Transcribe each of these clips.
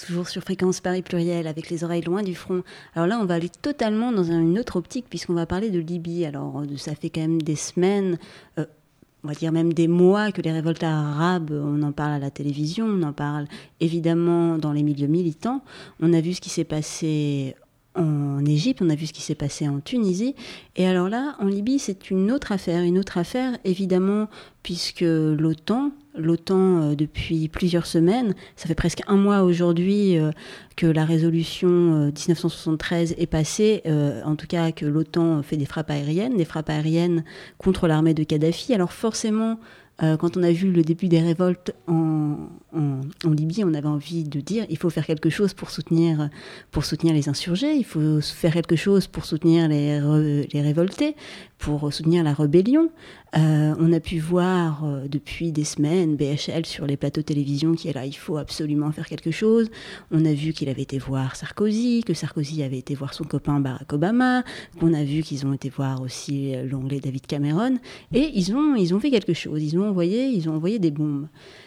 toujours sur Fréquence Paris Pluriel, avec les oreilles loin du front. Alors là, on va aller totalement dans une autre optique, puisqu'on va parler de Libye. Alors, ça fait quand même des semaines, on va dire même des mois, que les révoltes arabes, on en parle à la télévision, on en parle évidemment dans les milieux militants. On a vu ce qui s'est passé en Égypte, on a vu ce qui s'est passé en Tunisie. Et alors là, en Libye, c'est une autre affaire évidemment, puisque l'OTAN, depuis plusieurs semaines, ça fait presque un mois aujourd'hui que la résolution 1973 est passée, en tout cas que l'OTAN fait des frappes aériennes contre l'armée de Kadhafi. Alors forcément, quand on a vu le début des révoltes en Libye, on avait envie de dire il faut faire quelque chose pour soutenir les insurgés, il faut faire quelque chose pour soutenir les révoltés, pour soutenir la rébellion. On a pu voir depuis des semaines BHL sur les plateaux de télévision qui est là, il faut absolument faire quelque chose. On a vu qu'il avait été voir Sarkozy, que Sarkozy avait été voir son copain Barack Obama, qu'on a vu qu'ils ont été voir aussi l'anglais David Cameron, et ils ont fait quelque chose, ils ont envoyé des bombes.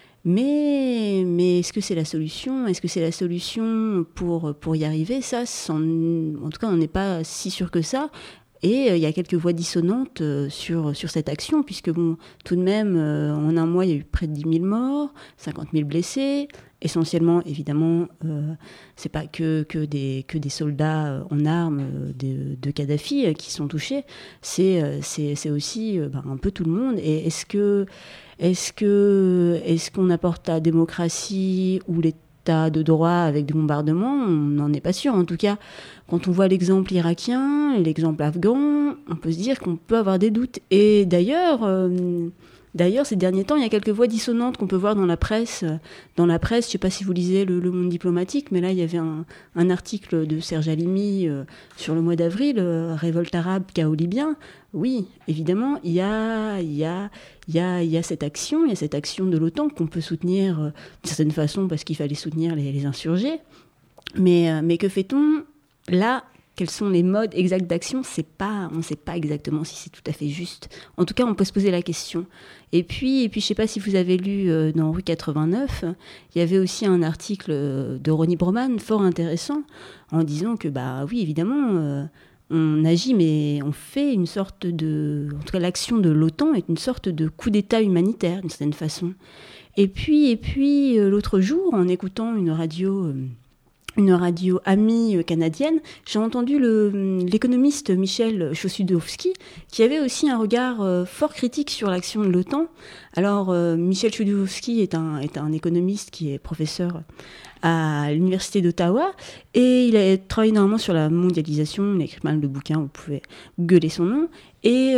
Mais est-ce que c'est la solution ? Est-ce que c'est la solution pour y arriver ? Ça, en tout cas, on n'est pas si sûr que ça. Et il y a quelques voix dissonantes sur cette action, puisque bon, tout de même, en un mois, il y a eu près de 10 000 morts, 50 000 blessés. Essentiellement, évidemment, c'est pas que des soldats en armes de Kadhafi qui sont touchés, c'est aussi un peu tout le monde. Et est-ce qu'on apporte la démocratie ou l'état de droit avec des bombardements ? On n'en est pas sûr. En tout cas, quand on voit l'exemple irakien, l'exemple afghan, on peut se dire qu'on peut avoir des doutes. Et d'ailleurs, ces derniers temps, il y a quelques voix dissonantes qu'on peut voir dans la presse. Je ne sais pas si vous lisez le Monde diplomatique, mais là, il y avait un article de Serge Halimi sur le mois d'avril, révolte arabe, chaos libyen. Oui, évidemment, il y a cette action, de l'OTAN qu'on peut soutenir d'une certaine façon parce qu'il fallait soutenir les insurgés. Mais que fait-on là ? Quels sont les modes exacts d'action ? On ne sait pas exactement si c'est tout à fait juste. En tout cas, on peut se poser la question. Et puis je ne sais pas si vous avez lu dans Rue 89, il y avait aussi un article de Ronnie Broman fort intéressant en disant que, oui, évidemment, on agit, mais on fait une sorte en tout cas, l'action de l'OTAN est une sorte de coup d'État humanitaire, d'une certaine façon. Et puis l'autre jour, en écoutant une radio amie canadienne, j'ai entendu l'économiste Michel Chossudovsky, qui avait aussi un regard fort critique sur l'action de l'OTAN. Alors, Michel Chossudovsky est un économiste qui est professeur à l'université d'Ottawa, et il a travaillé énormément sur la mondialisation, il a écrit pas mal de bouquins, vous pouvez googler son nom, et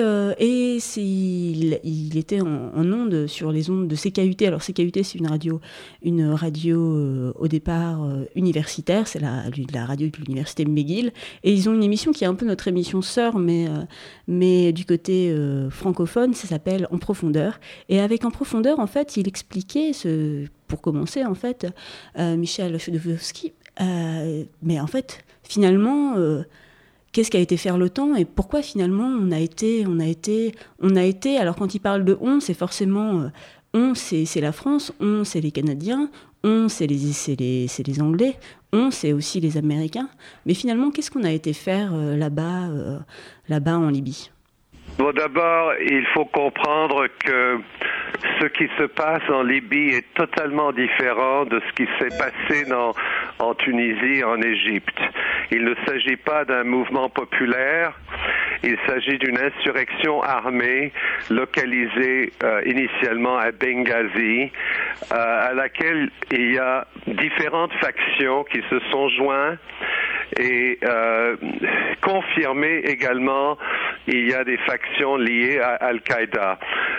il était en ondes sur les ondes de CKUT. Alors CKUT, c'est une radio au départ universitaire, c'est la radio de l'université McGill, et ils ont une émission qui est un peu notre émission sœur, mais du côté francophone, ça s'appelle En Profondeur, et avec En Profondeur, en fait, il expliquait pour commencer, en fait, Michel Chossudovsky, mais en fait, finalement, qu'est-ce qu'a été faire l'OTAN et pourquoi finalement on a été. Alors quand il parle de on, c'est forcément on, c'est la France, on, c'est les Canadiens, on, c'est les Anglais, on, c'est aussi les Américains. Mais finalement, qu'est-ce qu'on a été faire là-bas en Libye ? Bon, d'abord, il faut comprendre que ce qui se passe en Libye est totalement différent de ce qui s'est passé en Tunisie, en Égypte. Il ne s'agit pas d'un mouvement populaire, il s'agit d'une insurrection armée localisée initialement à Benghazi, à laquelle il y a différentes factions qui se sont jointes et confirmé également, il y a des factions liées à Al-Qaïda.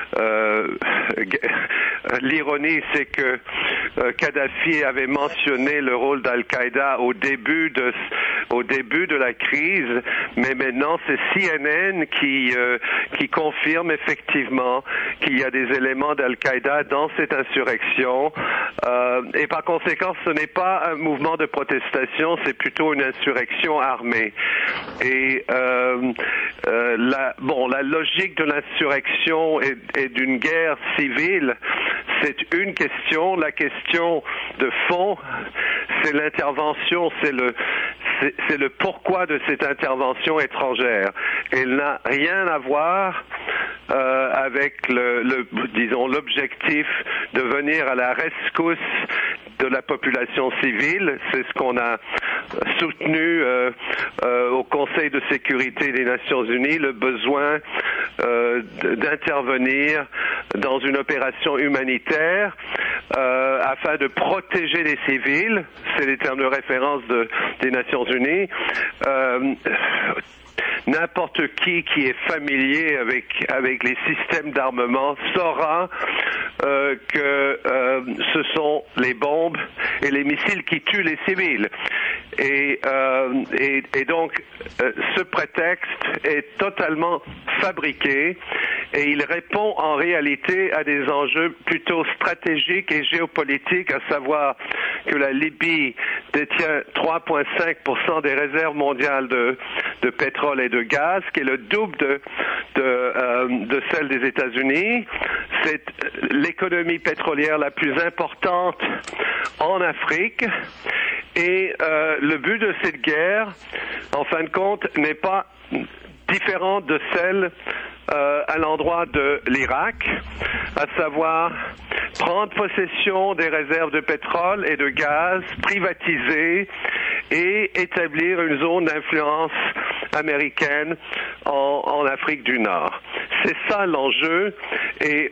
L'ironie, c'est que Kadhafi avait mentionné le rôle d'Al-Qaïda au début de la crise, mais maintenant c'est CNN qui confirme effectivement qu'il y a des éléments d'Al-Qaïda dans cette insurrection, et par conséquent ce n'est pas un mouvement de protestation, c'est plutôt une insurrection armée. Et la logique de l'insurrection et d'une guerre civile, c'est une question. La question de fond, c'est l'intervention, c'est le pourquoi de cette intervention étrangère. Elle n'a rien à voir avec disons l'objectif de venir à la rescousse de la population civile. C'est ce qu'on a soutenu au Conseil de sécurité des Nations Unies, le besoin d'intervenir dans une opération humanitaire afin de protéger les civils. C'est les termes de référence des Nations Unies. N'importe qui est familier avec les systèmes d'armement saura que ce sont les bombes et les missiles qui tuent les civils. Et donc, ce prétexte est totalement fabriqué et il répond en réalité à des enjeux plutôt stratégiques et géopolitiques, à savoir que la Libye détient 3,5% des réserves mondiales de pétrole et de gaz, qui est le double de celle des États-Unis. C'est l'économie pétrolière la plus importante en Afrique. Et le but de cette guerre, en fin de compte, n'est pas différent de celle à l'endroit de l'Irak, à savoir prendre possession des réserves de pétrole et de gaz, privatiser et établir une zone d'influence américaine en Afrique du Nord. C'est ça l'enjeu et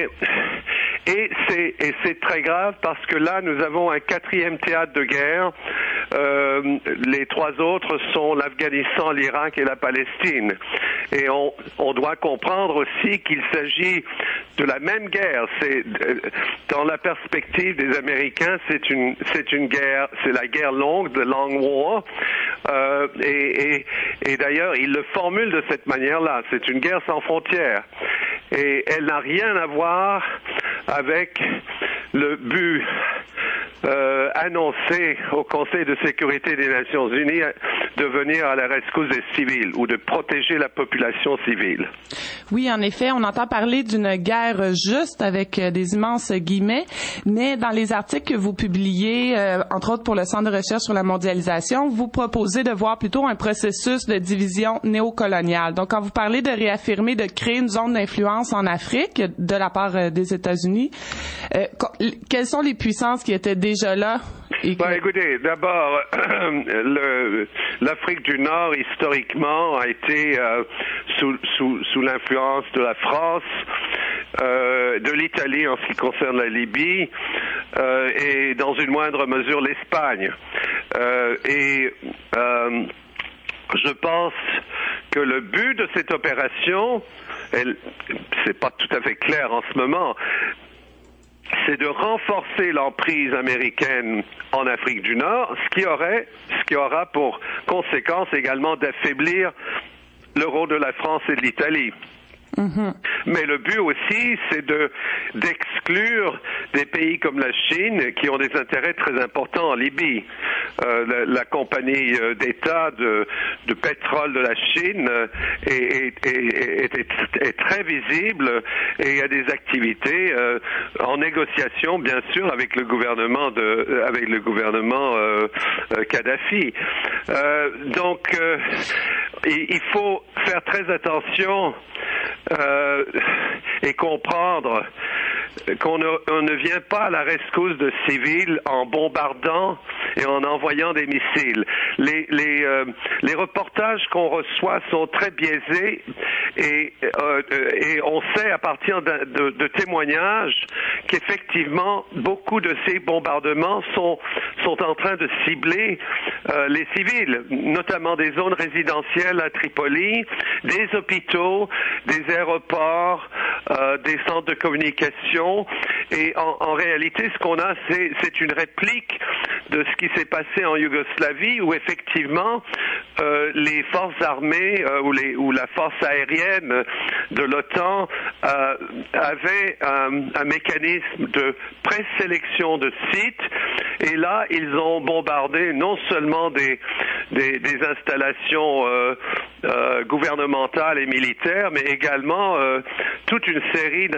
c'est très grave parce que là nous avons un quatrième théâtre de guerre. Les trois autres sont l'Afghanistan, l'Irak et la Palestine. Et on doit comprendre aussi qu'il s'agit de la même guerre. C'est dans la perspective des Américains, c'est une guerre, c'est la guerre longue, the long war. Et d'ailleurs, ils le formulent de cette manière-là. C'est une guerre sans frontières. Et elle n'a rien à voir avec le but annoncé au Conseil de sécurité des Nations Unies de venir à la rescousse des civils ou de protéger la population civile. Oui, en effet, on entend parler d'une guerre juste avec des immenses guillemets, mais dans les articles que vous publiez, entre autres pour le Centre de recherche sur la mondialisation, vous proposez de voir plutôt un processus de division néocoloniale. Donc, quand vous parlez de réaffirmer, de créer une zone d'influence en Afrique de la part des États-Unis, quelles sont les puissances qui étaient déjà là? Écoutez, d'abord, l'Afrique du Nord, historiquement, a été sous l'influence de la France, de l'Italie en ce qui concerne la Libye, et dans une moindre mesure l'Espagne. Je pense que le but de cette opération, c'est pas tout à fait clair en ce moment, c'est de renforcer l'emprise américaine en Afrique du Nord, ce qui aura pour conséquence également d'affaiblir le rôle de la France et de l'Italie. Mm-hmm. Mais le but aussi, c'est d'exclure des pays comme la Chine qui ont des intérêts très importants en Libye. La compagnie d'État de pétrole de la Chine est très visible et il y a des activités en négociation, bien sûr, avec le gouvernement Kadhafi. Donc, il faut faire très attention et comprendre qu'on ne vient pas à la rescousse de civils en bombardant et en envoyant des missiles. Les reportages qu'on reçoit sont très biaisés et on sait à partir de témoignages qu'effectivement beaucoup de ces bombardements sont en train de cibler les civils, notamment des zones résidentielles à Tripoli, des hôpitaux, des aéroports, des centres de communication. Et en réalité, ce qu'on a, c'est une réplique de ce qui s'est passé en Yougoslavie, où effectivement les forces armées ou la force aérienne de l'OTAN avaient un mécanisme de présélection de sites Et là, ils ont bombardé non seulement des installations gouvernementales et militaires, mais également toute une série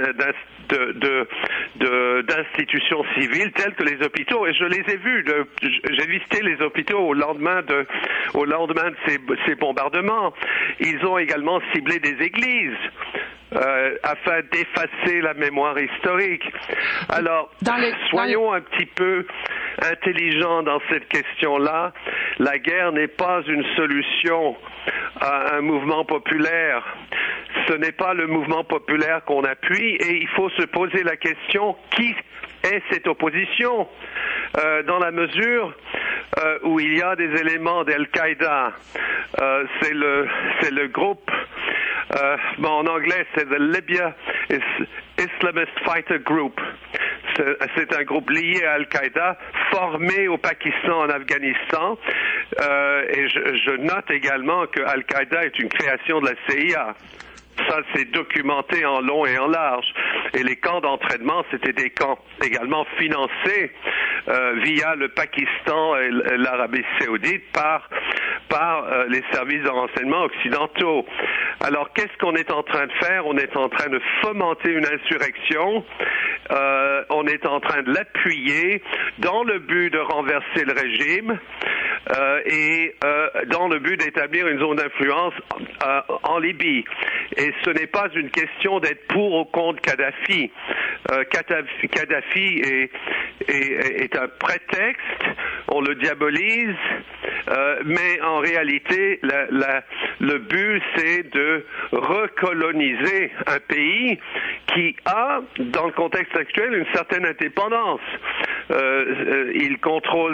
d'institutions civiles telles que les hôpitaux. Et je les ai vus. J'ai visité les hôpitaux au lendemain de ces bombardements. Ils ont également ciblé des églises. Afin d'effacer la mémoire historique. Alors, soyons un petit peu intelligents dans cette question-là. La guerre n'est pas une solution à un mouvement populaire. Ce n'est pas le mouvement populaire qu'on appuie et il faut se poser la question qui est cette opposition dans la mesure où il y a des éléments d'Al-Qaïda. C'est le groupe en anglais, c'est the Libya Islamist Fighter Group. C'est un groupe lié à Al-Qaïda, formé au Pakistan, en Afghanistan. Et je note également que Al-Qaïda est une création de la CIA. Ça, c'est documenté en long et en large. Et les camps d'entraînement, c'était des camps également financés via le Pakistan et l'Arabie saoudite par les services de renseignement occidentaux. Alors, qu'est-ce qu'on est en train de faire? On est en train de fomenter une insurrection. On est en train de l'appuyer dans le but de renverser le régime et dans le but d'établir une zone d'influence en Libye. Et ce n'est pas une question d'être pour ou contre Kadhafi. Kadhafi est un prétexte, on le diabolise, mais en réalité, le but, c'est de recoloniser un pays qui a, dans le contexte actuel, une certaine indépendance. Il contrôle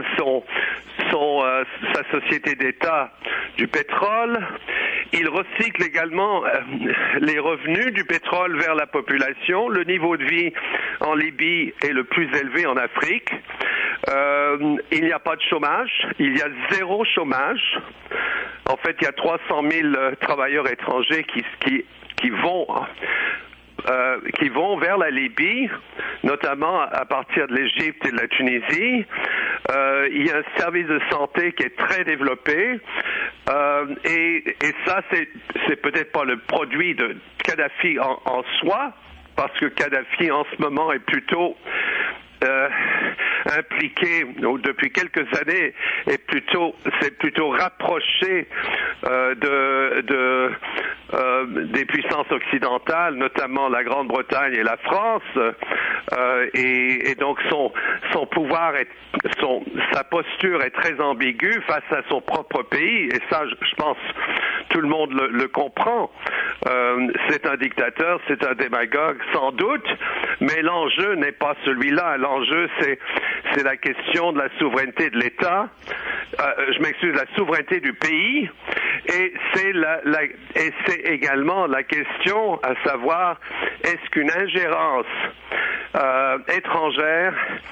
sa société d'État du pétrole. Il recycle également les revenus du pétrole vers la population. Le niveau de vie en Libye est le plus élevé en Afrique. Il n'y a pas de chômage. Il y a 0 chômage. En fait, il y a 300 000 travailleurs étrangers qui vont vers la Libye, notamment à partir de l'Égypte et de la Tunisie. Il y a un service de santé qui est très développé. Et ça, c'est peut-être pas le produit de Kadhafi en soi, parce que Kadhafi en ce moment est plutôt impliqué depuis quelques années s'est plutôt rapproché des puissances occidentales, notamment la Grande-Bretagne et la France, et donc son pouvoir sa posture est très ambiguë face à son propre pays, et ça, je pense, tout le monde le comprend. C'est un dictateur, c'est un démagogue, sans doute, mais l'enjeu n'est pas celui-là. L'enjeu, c'est la question de la souveraineté de l'État, la souveraineté du pays, et c'est également la question à savoir, est-ce qu'une ingérence étrangère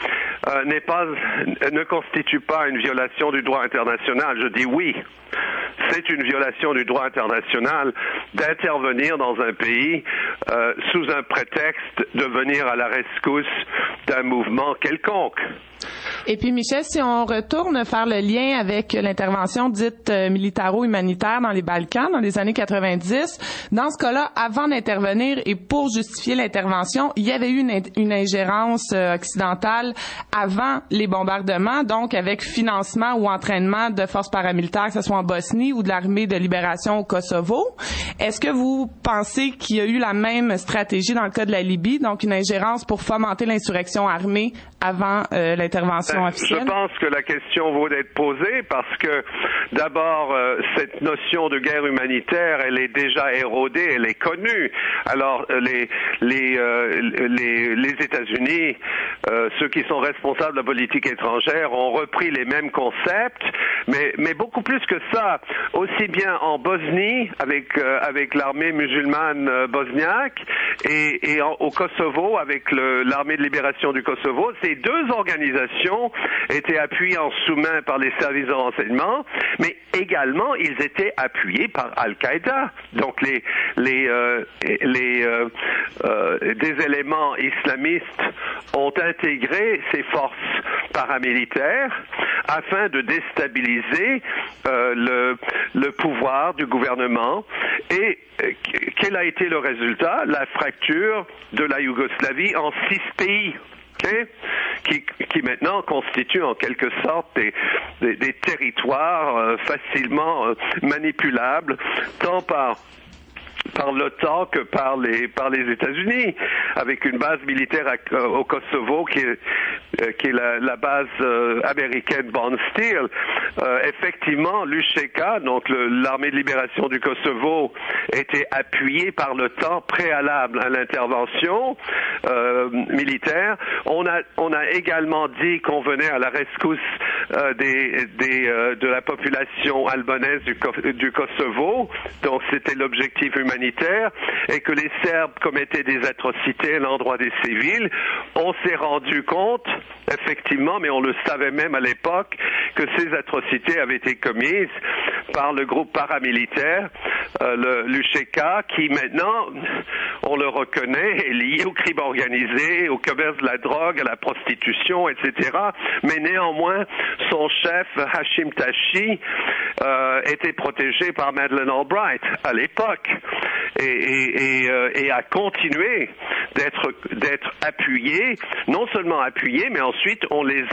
ne constitue pas une violation du droit international? Je dis oui. C'est une violation du droit international d'intervenir dans un pays sous un prétexte de venir à la rescousse d'un mouvement quelconque. Et puis, Michel, si on retourne faire le lien avec l'intervention dite militaro-humanitaire dans les Balkans dans les années 90, dans ce cas-là, avant d'intervenir et pour justifier l'intervention, il y avait eu une ingérence occidentale avant les bombardements, donc avec financement ou entraînement de forces paramilitaires, que ce soit en Bosnie ou de l'armée de libération au Kosovo. Est-ce que vous pensez qu'il y a eu la même stratégie dans le cas de la Libye, donc une ingérence pour fomenter l'insurrection armée avant l'intervention officielle? Je pense que la question vaut d'être posée parce que d'abord, cette notion de guerre humanitaire, elle est déjà érodée, elle est connue. Alors, les États-Unis, ceux qui sont responsables de la politique étrangère, ont repris les mêmes concepts, mais beaucoup plus que ça. Aussi bien en Bosnie, avec l'armée musulmane bosniaque, et au Kosovo, avec l'armée de libération du Kosovo, ces deux organisations organisation était appuyée en sous-main par les services de renseignement, mais également ils étaient appuyés par Al-Qaïda. Donc des éléments islamistes ont intégré ces forces paramilitaires afin de déstabiliser le pouvoir du gouvernement. Et quel a été le résultat? La fracture de la Yougoslavie en 6 pays. Okay? Qui maintenant constituent en quelque sorte des territoires facilement manipulables, tant par l'OTAN que par les États-Unis, avec une base militaire au Kosovo qui est la base américaine Bond Steel. Effectivement, l'UÇK, donc l'armée de libération du Kosovo, était appuyée par l'OTAN préalable à l'intervention militaire. On a également dit qu'on venait à la rescousse de la population albanaise du Kosovo, donc c'était l'objectif humanitaire, et que les Serbes commettaient des atrocités à l'endroit des civils. On s'est rendu compte, effectivement, mais on le savait même à l'époque, que ces atrocités avaient été commises par le groupe paramilitaire, l'UÇK, qui maintenant, on le reconnaît, est lié au crime organisé, au commerce de la drogue, à la prostitution, etc. Mais néanmoins, son chef, Hashim Tashi, était protégé par Madeleine Albright à l'époque et a continué d'être appuyé, non seulement appuyé, mais ensuite on les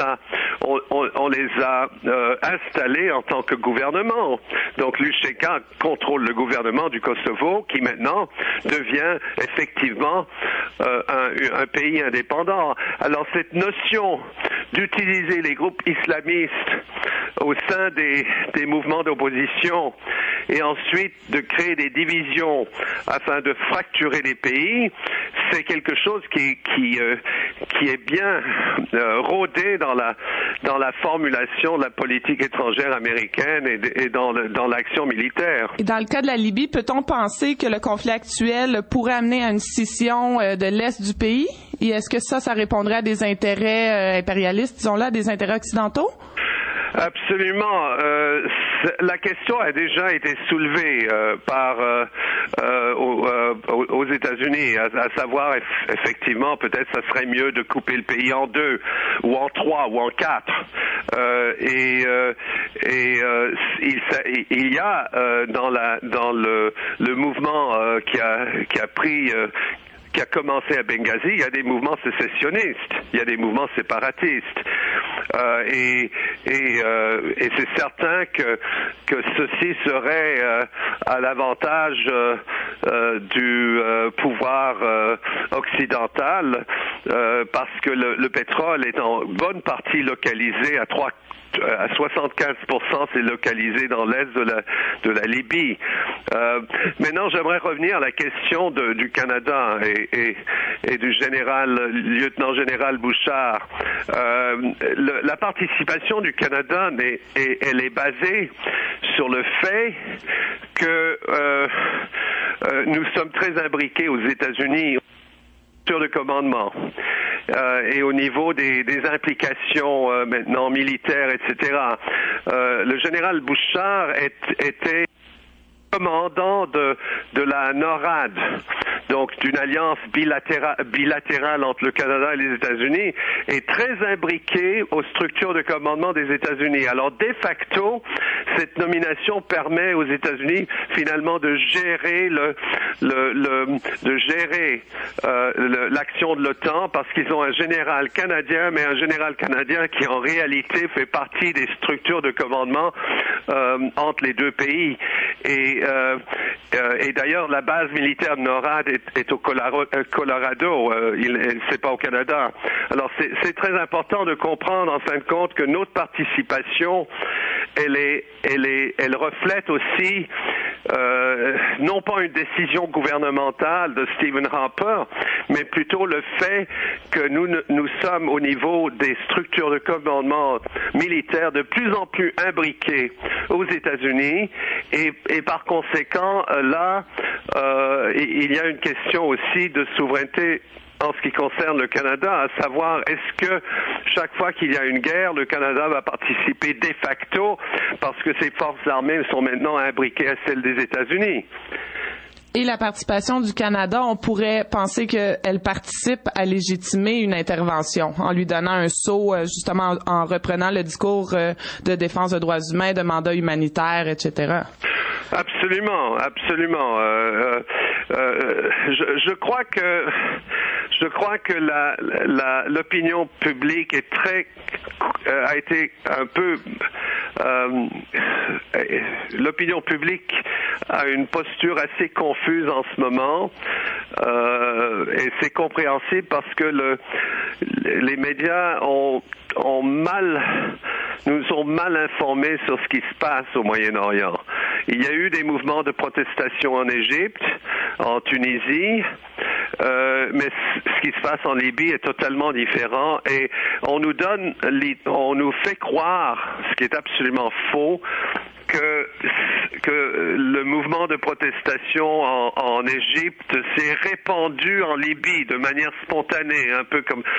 a installés en tant que gouvernement. Donc l'UÇK contrôle le gouvernement du Kosovo, qui maintenant devient effectivement un pays indépendant. Alors cette notion d'utiliser les groupes islamistes au sein des mouvements d'opposition et ensuite de créer des divisions afin de fracturer les pays, c'est quelque chose qui est bien rodé dans la formulation de la politique étrangère américaine et dans l'action militaire. Et dans le cas de la Libye, peut-on penser que le conflit actuel pourrait amener à une scission de l'Est du pays? Et est-ce que ça répondrait à des intérêts impérialistes, disons-là, à des intérêts occidentaux? Absolument. La question a déjà été soulevée aux États-Unis, à savoir effectivement peut-être ça serait mieux de couper le pays en 2 ou en 3 ou en 4. Il y a dans le mouvement qui a commencé à Benghazi, il y a des mouvements sécessionnistes, il y a des mouvements séparatistes. Et c'est certain que ceci serait à l'avantage du pouvoir occidental, parce que le pétrole est en bonne partie localisé à 75%, c'est localisé dans l'est de la Libye. Maintenant, j'aimerais revenir à la question du Canada et du lieutenant-général Bouchard. La participation du Canada, elle est basée sur le fait que nous sommes très imbriqués aux États-Unis de commandement et au niveau des implications maintenant militaires, etc. Le général Bouchard était commandant de la NORAD, donc d'une alliance bilatérale entre le Canada et les États-Unis, est très imbriqué aux structures de commandement des États-Unis. Alors, de facto, cette nomination permet aux États-Unis finalement de gérer l'action de l'OTAN, parce qu'ils ont un général canadien, mais un général canadien qui en réalité fait partie des structures de commandement entre les deux pays. Et d'ailleurs, la base militaire de NORAD est au Colorado, c'est pas au Canada. Alors, c'est très important de comprendre, en fin de compte, que notre participation, elle reflète aussi non pas une décision gouvernementale de Stephen Harper, mais plutôt le fait que nous sommes au niveau des structures de commandement militaires de plus en plus imbriquées aux États-Unis, et par conséquent, là, il y a une question aussi de souveraineté en ce qui concerne le Canada, à savoir est-ce que chaque fois qu'il y a une guerre, le Canada va participer de facto parce que ses forces armées sont maintenant imbriquées à celles des États-Unis. Et la participation du Canada, on pourrait penser qu'elle participe à légitimer une intervention en lui donnant un saut, justement en reprenant le discours de défense de droits humains, de mandat humanitaire, etc. Absolument, absolument. Je crois que l'opinion publique est a été un peu l'opinion publique a une posture assez confuse en ce moment et c'est compréhensible parce que les médias nous ont mal informés sur ce qui se passe au Moyen-Orient. Il y a eu des mouvements de protestation en Égypte, en Tunisie, mais ce qui se passe en Libye est totalement différent et on nous fait croire, ce qui est absolument faux, que le mouvement de protestation en Égypte s'est répandu en Libye de manière spontanée, un peu comme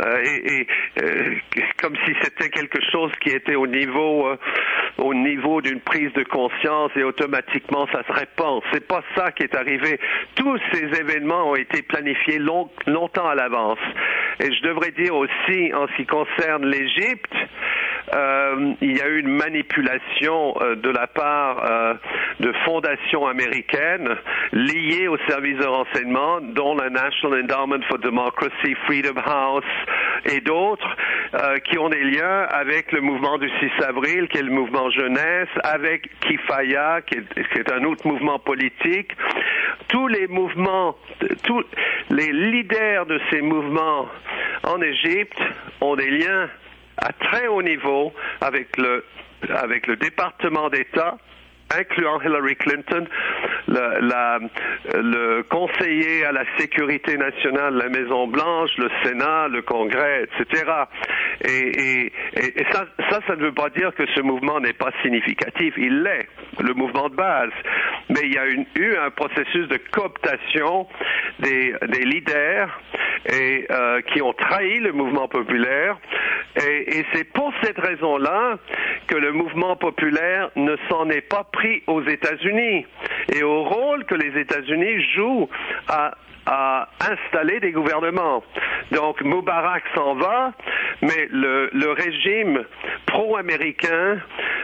comme si c'était quelque chose qui était au niveau d'une prise de conscience et automatiquement ça se répand. C'est pas ça qui est arrivé. Tous ces événements ont été planifiés longtemps à l'avance. Et je devrais dire aussi, en ce qui concerne l'Égypte, il y a eu une manipulation de la part de fondations américaines liées aux services de renseignement, dont la National Endowment for Democracy, Freedom House et d'autres, qui ont des liens avec le mouvement du 6 avril, qui est le mouvement jeunesse, avec Kifaya, qui est un autre mouvement politique. Tous les mouvements, tous les leaders de ces mouvements en Égypte ont des liens à très haut niveau avec le département d'État, incluant Hillary Clinton, le conseiller à la sécurité nationale de la Maison-Blanche, le Sénat, le Congrès, etc. Et ça ne veut pas dire que ce mouvement n'est pas significatif. Il l'est, le mouvement de base. Mais il y a eu un processus de cooptation des leaders et qui ont trahi le mouvement populaire. Et c'est pour cette raison-là que le mouvement populaire ne s'en est pas pris aux États-Unis et au rôle que les États-Unis jouent à installer des gouvernements. Donc Moubarak s'en va, mais le régime pro-américain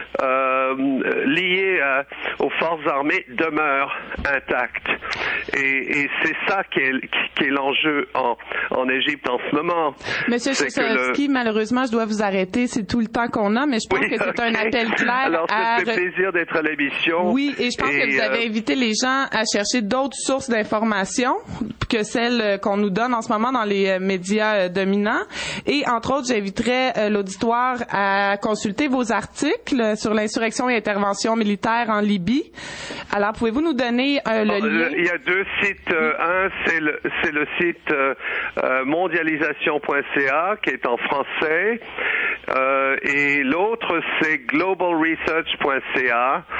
lié aux forces armées demeure intact. Et c'est ça qui est l'enjeu en Égypte en ce moment. Monsieur Chosovsky, malheureusement, je dois vous arrêter. C'est tout le temps qu'on a, mais je pense que c'est un appel clair. Alors, ça me fait plaisir d'être à l'émission. Oui, et je pense que vous avez invité les gens à chercher d'autres sources d'informations que celles qu'on nous donne en ce moment dans les médias dominants. Et entre autres, j'inviterais l'auditoire à consulter vos articles sur l'insurrection et intervention militaire en Libye. Alors, pouvez-vous nous donner le lien? Il y a deux sites. Un, c'est le site mondialisation.ca qui est en français. Et l'autre, c'est globalresearch.ca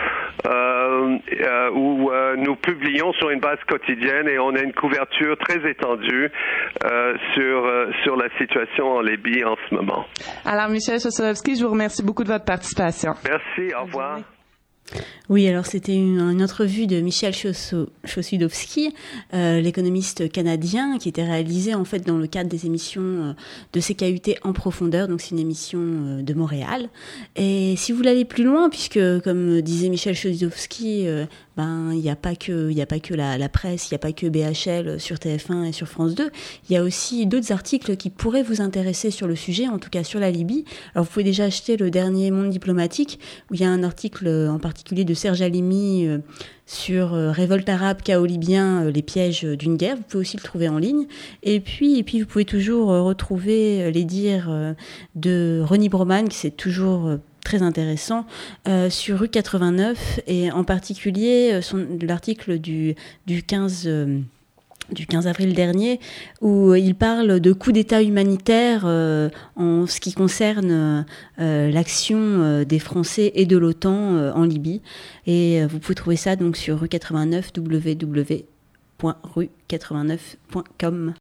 où nous publions sur une base quotidienne et on a une couverture très étendue sur la situation en Libye en ce moment. Alors, Michel Chosovsky, je vous remercie beaucoup de votre participation. Merci, au revoir. Oui, alors c'était une entrevue de Michel Chossudovsky, l'économiste canadien, qui était réalisée en fait dans le cadre des émissions de CKUT en profondeur, donc c'est une émission de Montréal. Et si vous voulez aller plus loin, puisque comme disait Michel Chossudovsky, il n'y a pas que la presse, il n'y a pas que BHL sur TF1 et sur France 2. Il y a aussi d'autres articles qui pourraient vous intéresser sur le sujet, en tout cas sur la Libye. Alors vous pouvez déjà acheter le dernier Monde diplomatique, où il y a un article en particulier de Serge Halimi sur révolte arabe, chaos libyen, les pièges d'une guerre. Vous pouvez aussi le trouver en ligne. Et puis vous pouvez toujours retrouver les dires de Ronnie Broman, qui c'est toujours très intéressant, sur rue 89, et en particulier l'article du 15 avril dernier, où il parle de coup d'État humanitaire en ce qui concerne l'action des Français et de l'OTAN en Libye. Et vous pouvez trouver ça donc sur rue 89, www.rue89.com.